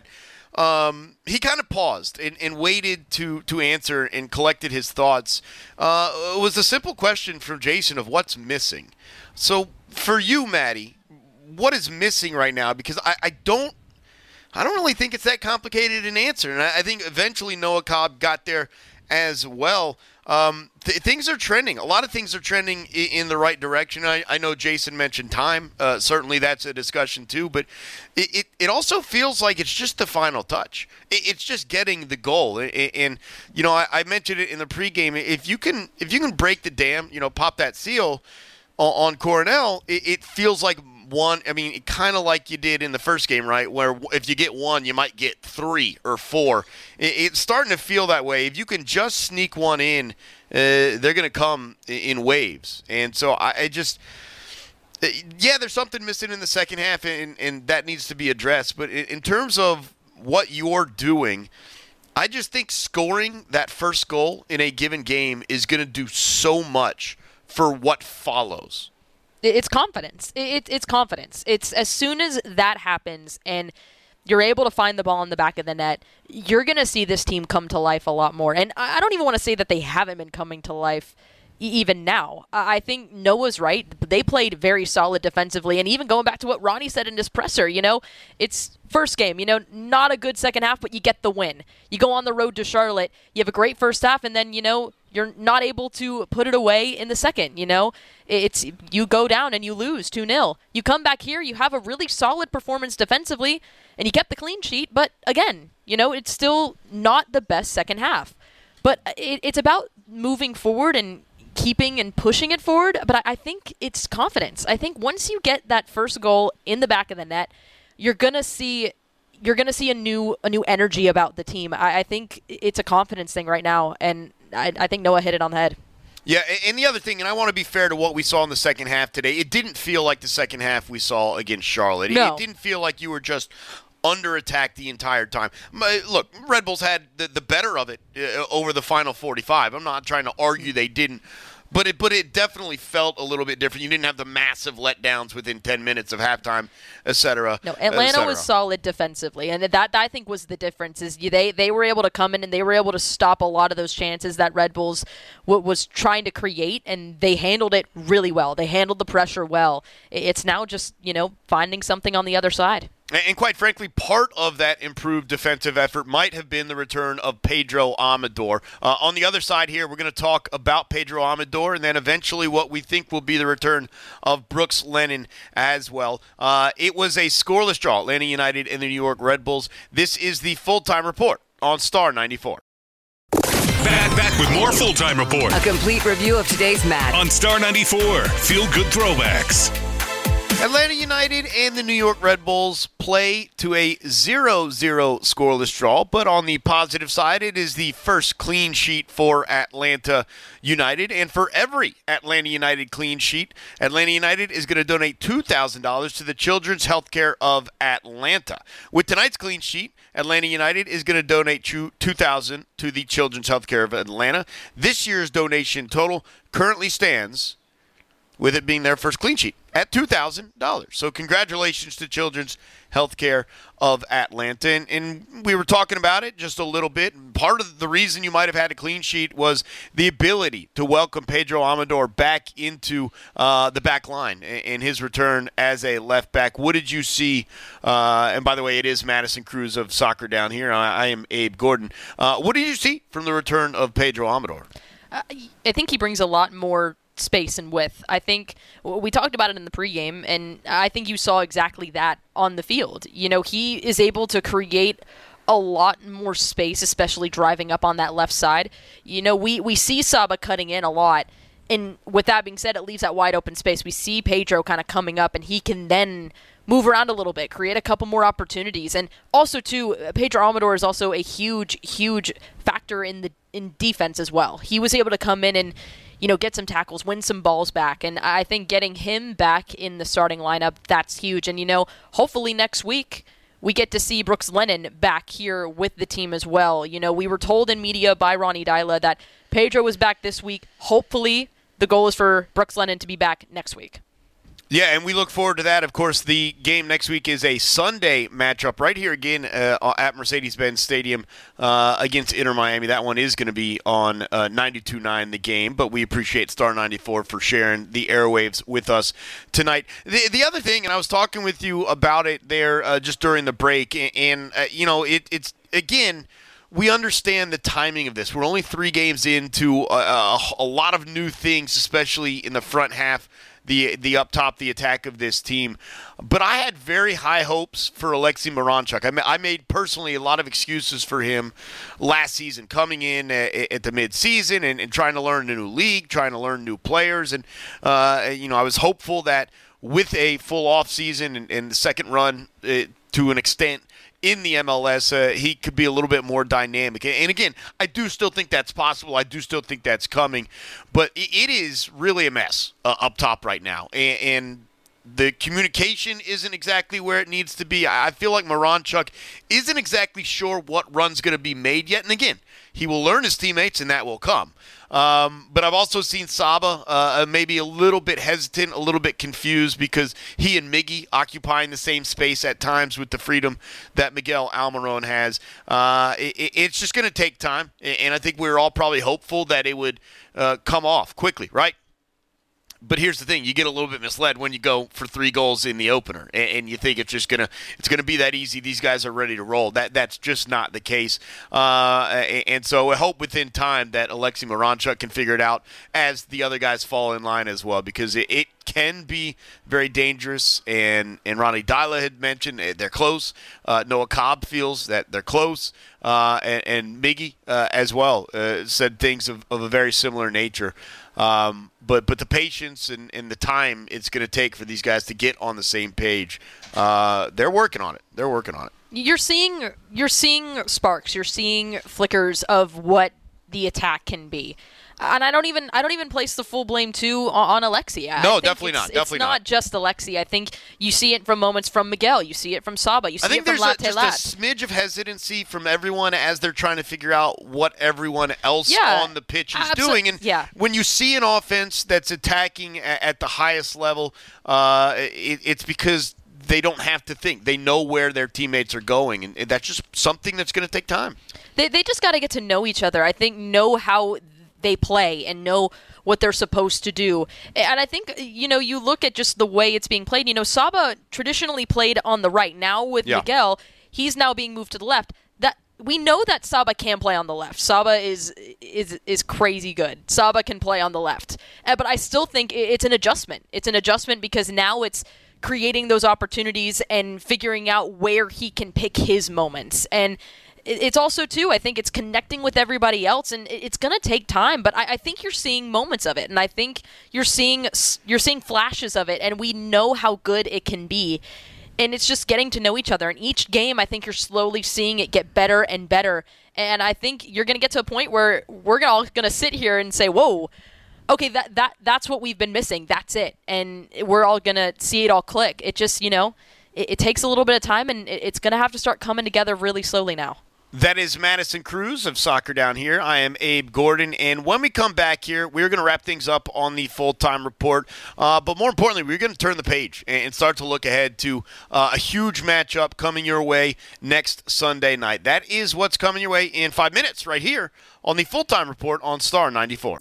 he kind of paused and waited to answer and collected his thoughts was a simple question from Jason of what's missing. So for you, Maddie, what is missing right now? Because I don't really think it's that complicated an answer. And I think eventually Noah Cobb got there as well. Things are trending. A lot of things are trending in the right direction. I know Jason mentioned time. Certainly that's a discussion too. But it also feels like it's just the final touch. It's just getting the goal. And I mentioned it in the pregame. If you can break the dam, pop that seal on Coronel, it feels like one. I mean, kind of like you did in the first game, right? Where if you get one, you might get 3 or 4. It's starting to feel that way. If you can just sneak one in, they're going to come in waves. And so there's something missing in the second half, and that needs to be addressed. But in terms of what you're doing, I just think scoring that first goal in a given game is going to do so much for what follows. It's confidence. It's confidence. It's as soon as that happens and you're able to find the ball in the back of the net, you're going to see this team come to life a lot more. And I don't even want to say that they haven't been coming to life even now. I think Noah's right. They played very solid defensively. And even going back to what Ronnie said in his presser, it's first game, not a good second half, but you get the win. You go on the road to Charlotte, you have a great first half, and then, you're not able to put it away in the second, It's you go down and you lose 2-0. You come back here, you have a really solid performance defensively, and you kept the clean sheet, but again, it's still not the best second half. But it's about moving forward and keeping and pushing it forward, but I think it's confidence. I think once you get that first goal in the back of the net, you're gonna see a new energy about the team. I think it's a confidence thing right now, and I think Noah hit it on the head. Yeah, and the other thing, and I want to be fair to what we saw in the second half today, it didn't feel like the second half we saw against Charlotte. No. It didn't feel like you were just under attack the entire time. Look, Red Bulls had the better of it over the final 45. I'm not trying to argue they didn't. But it definitely felt a little bit different. You didn't have the massive letdowns within 10 minutes of halftime, et cetera. No, Atlanta was solid defensively, and that I think was the difference. Is they were able to come in and they were able to stop a lot of those chances that Red Bulls was trying to create, and they handled it really well. They handled the pressure well. It's now just finding something on the other side. And quite frankly, part of that improved defensive effort might have been the return of Pedro Amador. On the other side here, we're going to talk about Pedro Amador and then eventually what we think will be the return of Brooks Lennon as well. It was a scoreless draw, Atlanta United and the New York Red Bulls. This is the Full-Time Report on Star 94. Back with more Full-Time Report. A complete review of today's match on Star 94. Feel good throwbacks. Atlanta United and the New York Red Bulls play to a 0-0 scoreless draw, but on the positive side, it is the first clean sheet for Atlanta United, and for every Atlanta United clean sheet, Atlanta United is going to donate $2,000 to the Children's Healthcare of Atlanta. With tonight's clean sheet, Atlanta United is going to donate $2,000 to the Children's Healthcare of Atlanta. This year's donation total currently stands, with it being their first clean sheet, at $2,000. So congratulations to Children's Healthcare of Atlanta. And we were talking about it just a little bit. Part of the reason you might have had a clean sheet was the ability to welcome Pedro Amador back into the back line in his return as a left back. What did you see? And by the way, it is Madison Cruz of Soccer Down Here. I am Abe Gordon. What did you see from the return of Pedro Amador? I think he brings a lot more space and width. I think we talked about it in the pregame, and I think you saw exactly that on the field. You know, he is able to create a lot more space, especially driving up on that left side. You know, we see Saba cutting in a lot, and with that being said, it leaves that wide open space. We see Pedro kind of coming up, and he can then move around a little bit, create a couple more opportunities. And also, too, Pedro Amador is also a huge, huge factor in defense as well. He was able to come in and, you know, get some tackles, win some balls back. And I think getting him back in the starting lineup, that's huge. And, you know, hopefully next week we get to see Brooks Lennon back here with the team as well. You know, we were told in media by Ronnie Dyla that Pedro was back this week. Hopefully the goal is for Brooks Lennon to be back next week. Yeah, and we look forward to that. Of course, the game next week is a Sunday matchup right here again at Mercedes-Benz Stadium against Inter Miami. That one is going to be on 92.9 The Game, but we appreciate Star 94 for sharing the airwaves with us tonight. The other thing, and I was talking with you about it there just during the break, and you know, it's again, we understand the timing of this. We're only 3 games into a lot of new things, especially in the front half, the up top, the attack of this team. But I had very high hopes for Alexei Miranchuk. I made personally a lot of excuses for him last season, coming in at the midseason and trying to learn a new league, trying to learn new players. And, you know, I was hopeful that with a full offseason and the second run to an extent in the MLS, he could be a little bit more dynamic. And again, I do still think that's possible. I do still think that's coming. But it is really a mess up top right now. And the communication isn't exactly where it needs to be. I feel like Miranchuk isn't exactly sure what run's going to be made yet. And again, he will learn his teammates, and that will come. But I've also seen Saba maybe a little bit hesitant, a little bit confused, because he and Miggy occupying the same space at times with the freedom that Miguel Almiron has. It's just going to take time, and I think we're all probably hopeful that it would come off quickly, right? But here's the thing: you get a little bit misled when you go for 3 goals in the opener, and you think it's gonna be that easy. These guys are ready to roll. That's just not the case. And so I hope within time that Alexei Miranchuk can figure it out as the other guys fall in line as well, because it can be very dangerous. And Ronnie Dyla had mentioned they're close. Noah Cobb feels that they're close. And Miggy as well said things of a very similar nature. But the patience and the time it's going to take for these guys to get on the same page, they're working on it. You're seeing sparks. You're seeing flickers of what the attack can be. And I don't even place the full blame too on Alexei. No, definitely not. It's not just Alexei. I think you see it from moments from Miguel. You see it from Saba. You see it from Latte Lat. Just a smidge of hesitancy from everyone as they're trying to figure out what everyone else on the pitch is doing. And when you see an offense that's attacking at the highest level, it's because they don't have to think. They know where their teammates are going, and that's just something that's going to take time. They just got to get to know each other. I think know how they play and know what they're supposed to do. And I think, you know, you look at just the way it's being played. You know, Saba traditionally played on the right. Now with Miguel, he's now being moved to the left. That we know that Saba can play on the left. Saba is crazy good. Saba can play on the left. But I still think it's an adjustment. It's an adjustment because now it's creating those opportunities and figuring out where he can pick his moments. And it's also, too, I think it's connecting with everybody else, and it's going to take time, but I think you're seeing moments of it, and I think you're seeing flashes of it, and we know how good it can be, and it's just getting to know each other. And each game, I think you're slowly seeing it get better and better, and I think you're going to get to a point where we're all going to sit here and say, whoa, okay, that's what we've been missing. That's it. And we're all going to see it all click. It just, it takes a little bit of time, and it's going to have to start coming together really slowly now. That is Madison Cruz of Soccer Down Here. I am Abe Gordon, and when we come back here, we're going to wrap things up on the full-time report. But more importantly, we're going to turn the page and start to look ahead to a huge matchup coming your way next Sunday night. That is what's coming your way in 5 minutes right here on the full-time report on Star 94.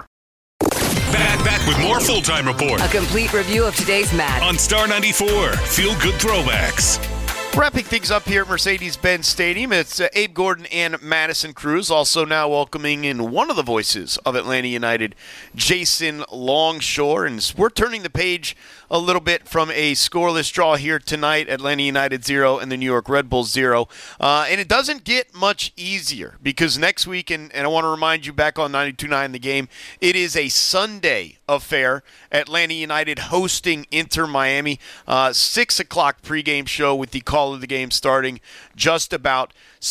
Back with more Full-Time Report. A complete review of today's match on Star 94. Feel good throwbacks. Wrapping things up here at Mercedes-Benz Stadium, it's Abe Gordon and Madison Cruz. Also now welcoming in one of the voices of Atlanta United, Jason Longshore. And we're turning the page a little bit from a scoreless draw here tonight, Atlanta United 0 and the New York Red Bulls 0. And it doesn't get much easier because next week, and I want to remind you back on 92.9 The Game, it is a Sunday affair. Atlanta United hosting Inter Miami. 6 o'clock pregame show with the call of the game starting just about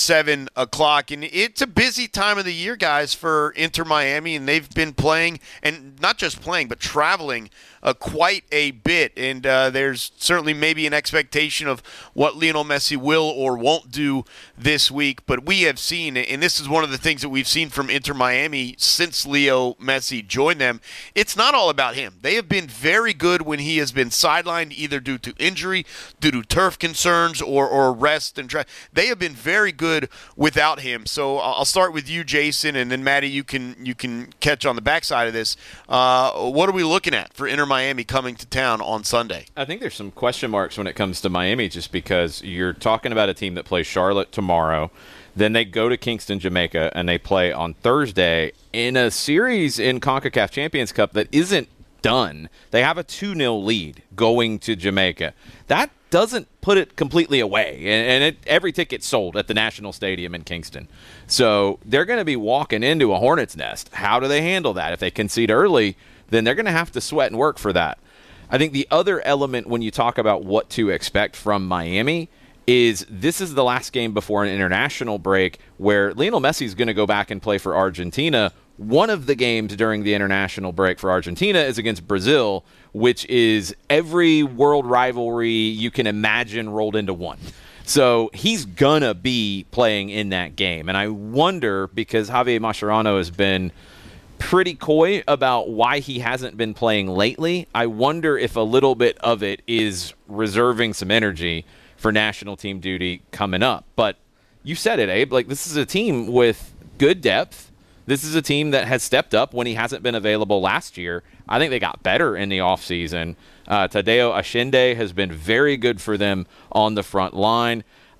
7 o'clock. And it's a busy time of the year, guys, for Inter Miami, and they've been playing, and not just playing, but traveling quite a bit. And there's certainly maybe an expectation of what Lionel Messi will or won't do this week. But we have seen, and this is one of the things that we've seen from Inter Miami since Leo Messi joined them, it's not all about him. They have been very good when he has been sidelined, either due to injury, due to turf concerns, or rest. And they have been very good without him. So I'll start with you, Jason, and then Maddie, you can catch on the backside of this. What are we looking at for Inter Miami coming to town on Sunday? I think there's some question marks when it comes to Miami, just because you're talking about a team that plays Charlotte tomorrow. Then they go to Kingston, Jamaica, and they play on Thursday in a series in CONCACAF Champions Cup that isn't done. They have a 2-0 lead going to Jamaica. That doesn't put it completely away, and every ticket sold at the National Stadium in Kingston. So they're going to be walking into a hornet's nest. How do they handle that? If they concede early, then they're going to have to sweat and work for that. I think the other element when you talk about what to expect from Miami is this is the last game before an international break where Lionel Messi is going to go back and play for Argentina. One of the games during the international break for Argentina is against Brazil, which is every world rivalry you can imagine rolled into one. So he's going to be playing in that game. And I wonder, because Javier Mascherano has been pretty coy about why he hasn't been playing lately, I wonder if a little bit of it is reserving some energy for national team duty coming up. But you said it, Abe. Like, this is a team with good depth. This is a team that has stepped up when he hasn't been available last year. I think they got better in the offseason. Tadeo Ashinde has been very good for them on the front line.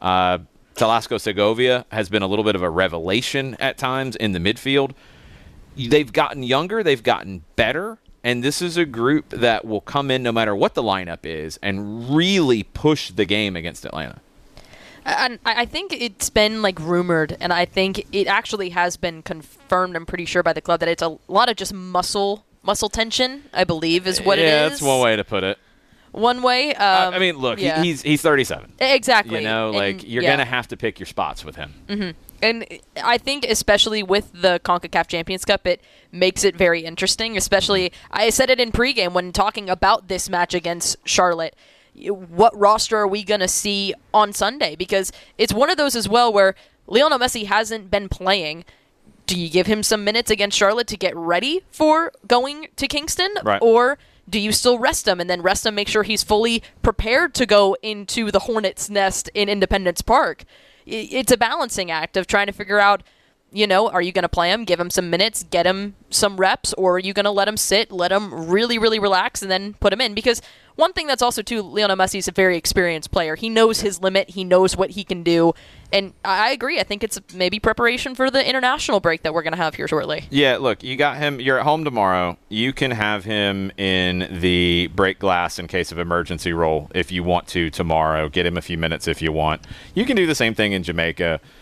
Talasco Segovia has been a little bit of a revelation at times in the midfield. They've gotten younger. They've gotten better. And this is a group that will come in no matter what the lineup is and really push the game against Atlanta. And I think it's been rumored, and I think it actually has been confirmed, I'm pretty sure, by the club that it's a lot of just muscle tension, I believe, is what it is. Yeah, that's one way to put it. One way. I mean, look, yeah. he's 37. Exactly. You're going to have to pick your spots with him. Mm-hmm. And I think especially with the CONCACAF Champions Cup, it makes it very interesting, especially, I said it in pregame when talking about this match against Charlotte. What roster are we going to see on Sunday? Because it's one of those as well where Lionel Messi hasn't been playing. Do you give him some minutes against Charlotte to get ready for going to Kingston? Right. Or do you still rest him and then rest him, make sure he's fully prepared to go into the Hornets' nest in Independence Park? It's a balancing act of trying to figure out, are you going to play him, give him some minutes, get him some reps, or are you going to let him sit, let him really, really relax, and then put him in? Because one thing that's also, too, Lionel Messi is a very experienced player. He knows his limit. He knows what he can do. And I agree. I think it's maybe preparation for the international break that we're going to have here shortly. Yeah, look, you got him. You're at home tomorrow. You can have him in the break glass in case of emergency role if you want to tomorrow. Get him a few minutes if you want. You can do the same thing in Jamaica.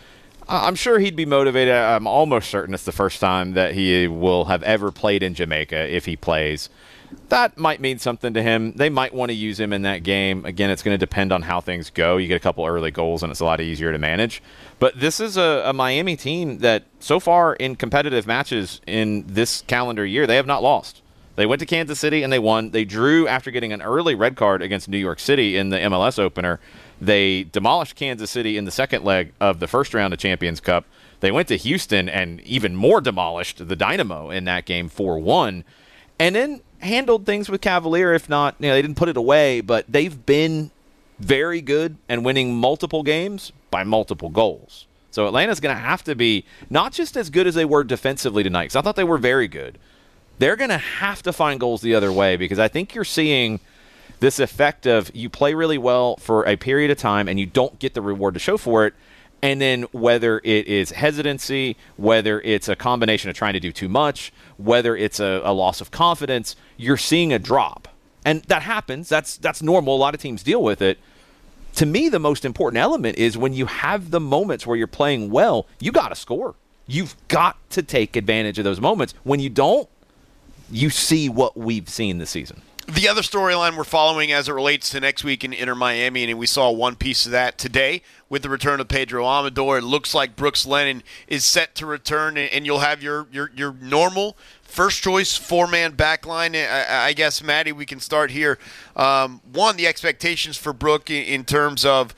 I'm sure he'd be motivated. I'm almost certain it's the first time that he will have ever played in Jamaica if he plays. That might mean something to him. They might want to use him in that game. Again, it's going to depend on how things go. You get a couple early goals, and it's a lot easier to manage. But this is a Miami team that so far in competitive matches in this calendar year, they have not lost. They went to Kansas City, and they won. They drew after getting an early red card against New York City in the MLS opener. They demolished Kansas City in the second leg of the first round of Champions Cup. They went to Houston and even more demolished the Dynamo in that game 4-1. And then handled things with Cavalier, if not, they didn't put it away, but they've been very good and winning multiple games by multiple goals. So Atlanta's going to have to be not just as good as they were defensively tonight, because I thought they were very good. They're going to have to find goals the other way, because I think you're seeing this effect of you play really well for a period of time and you don't get the reward to show for it. And then whether it is hesitancy, whether it's a combination of trying to do too much, whether it's a loss of confidence, you're seeing a drop. And that happens. That's normal. A lot of teams deal with it. To me, the most important element is when you have the moments where you're playing well, you got to score. You've got to take advantage of those moments. When you don't, you see what we've seen this season. The other storyline we're following as it relates to next week in Inter Miami, and we saw one piece of that today with the return of Pedro Amador. It looks like Brooks Lennon is set to return, and you'll have your normal first-choice four-man backline. I guess, Maddie, we can start here. One, the expectations for Brook in terms of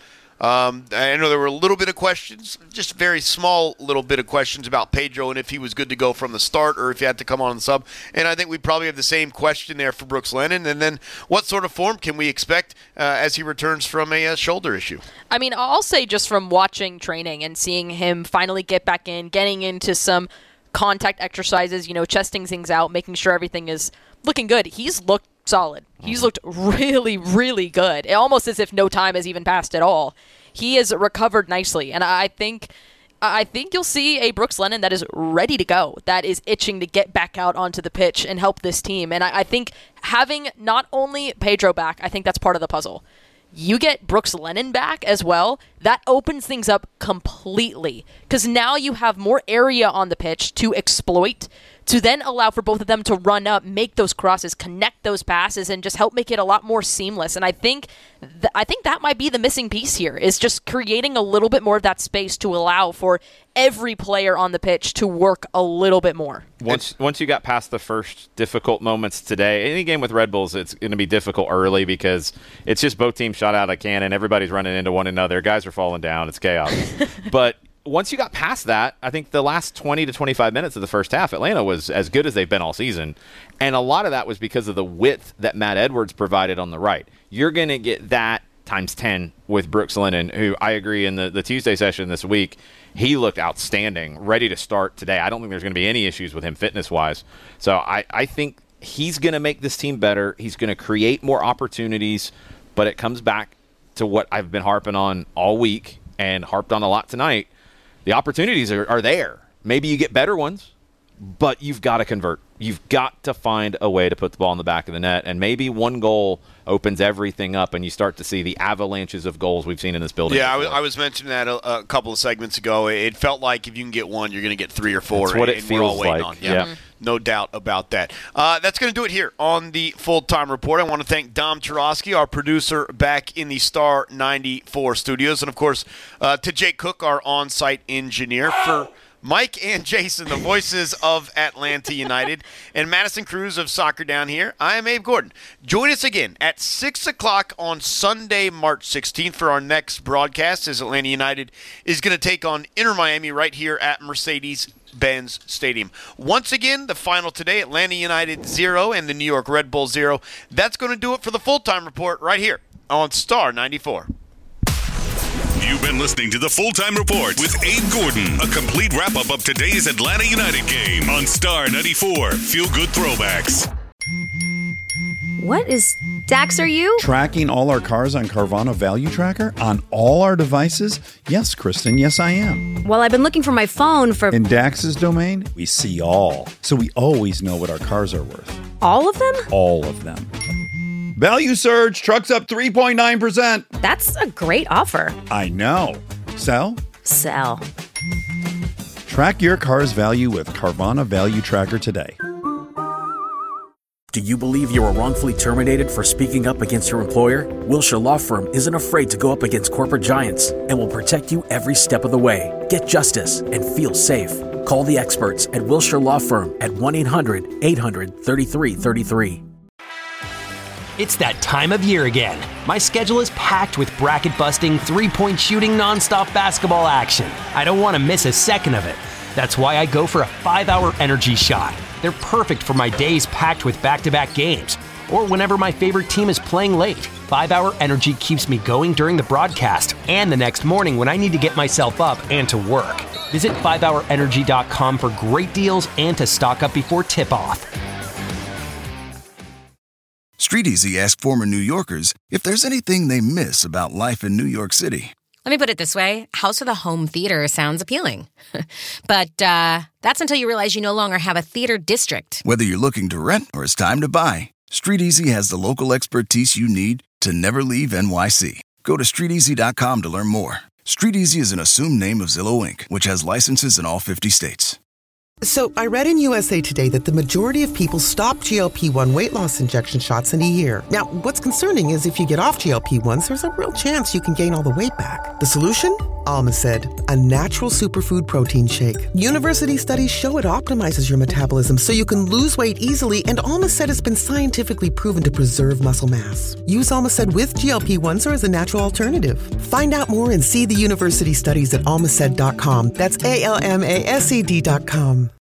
I know there were a little bit of questions, just a very small little bit of questions about Pedro and if he was good to go from the start or if he had to come on the sub. And I think we probably have the same question there for Brooks Lennon. And then what sort of form can we expect as he returns from a shoulder issue? I mean, I'll say just from watching training and seeing him finally get back in, getting into some contact exercises, chesting things out, making sure everything is looking good. He's looked solid. He's looked really, really good. Almost as if no time has even passed at all. He has recovered nicely, and I think you'll see a Brooks Lennon that is ready to go, that is itching to get back out onto the pitch and help this team. And I think having not only Pedro back, I think that's part of the puzzle. You get Brooks Lennon back as well, that opens things up completely. Because now you have more area on the pitch to exploit, to then allow for both of them to run up, make those crosses, connect those passes, and just help make it a lot more seamless. And I think that might be the missing piece here, is just creating a little bit more of that space to allow for every player on the pitch to work a little bit more. Once you got past the first difficult moments today, any game with Red Bulls, it's going to be difficult early because it's just both teams shot out of cannon. Everybody's running into one another. Guys are falling down. It's chaos. But once you got past that, I think the last 20 to 25 minutes of the first half, Atlanta was as good as they've been all season. And a lot of that was because of the width that Matt Edwards provided on the right. You're going to get that times 10 with Brooks Lennon, who I agree in the Tuesday session this week, he looked outstanding, ready to start today. I don't think there's going to be any issues with him fitness-wise. So I think he's going to make this team better. He's going to create more opportunities, but it comes back to what I've been harping on all week and harped on a lot tonight. The opportunities are there. Maybe you get better ones, but you've got to convert. You've got to find a way to put the ball in the back of the net, and maybe one goal opens everything up, and you start to see the avalanches of goals we've seen in this building. Yeah, I was mentioning that a couple of segments ago. It felt like if you can get one, you're going to get three or four. That's what it and feels we're all waiting like. on. Yeah. No doubt about that. That's going to do it here on the Full-Time Report. I want to thank Dom Churosky, our producer, back in the Star 94 studios, and, of course, to Jake Cook, our on-site engineer, for Mike and Jason, the voices of Atlanta United, and Madison Cruz of Soccer Down Here. I am Abe Gordon. Join us again at 6 o'clock on Sunday, March 16th for our next broadcast, as Atlanta United is going to take on Inter Miami right here at Mercedes-Benz Stadium. Once again, the final today, Atlanta United 0 and the New York Red Bull 0. That's going to do it for the Full-Time Report right here on Star 94. You've been listening to the Full-Time Report with Abe Gordon, a complete wrap-up of today's Atlanta United game on Star 94. Feel good throwbacks. What is Dax, are you? Tracking all our cars on Carvana Value Tracker on all our devices? Yes, Kristen, yes I am. Well, I've been looking for my phone for... In Dax's domain, we see all. So we always know what our cars are worth. All of them? All of them. Value surge, trucks up 3.9%. That's a great offer. I know. Sell? Sell. Track your car's value with Carvana Value Tracker today. Do you believe you were wrongfully terminated for speaking up against your employer? Wilshire Law Firm isn't afraid to go up against corporate giants and will protect you every step of the way. Get justice and feel safe. Call the experts at Wilshire Law Firm at 1-800-800-3333. It's that time of year again. My schedule is packed with bracket-busting, three-point shooting, nonstop basketball action. I don't want to miss a second of it. That's why I go for a 5-hour energy shot. They're perfect for my days packed with back-to-back games, or whenever my favorite team is playing late. 5-hour energy keeps me going during the broadcast and the next morning when I need to get myself up and to work. Visit 5hourenergy.com for great deals and to stock up before tip-off. StreetEasy asked former New Yorkers if there's anything they miss about life in New York City. Let me put it this way. House of the Home Theater sounds appealing. But that's until you realize you no longer have a theater district. Whether you're looking to rent or it's time to buy, StreetEasy has the local expertise you need to never leave NYC. Go to StreetEasy.com to learn more. StreetEasy is an assumed name of Zillow Inc., which has licenses in all 50 states. So I read in USA Today that the majority of people stop GLP-1 weight loss injection shots in a year. Now, what's concerning is if you get off GLP-1s, there's a real chance you can gain all the weight back. The solution? Almacid, a natural superfood protein shake. University studies show it optimizes your metabolism so you can lose weight easily, and Almacid has been scientifically proven to preserve muscle mass. Use Almacid with GLP-1s or as a natural alternative. Find out more and see the university studies at almacid.com. That's ALMASED.com.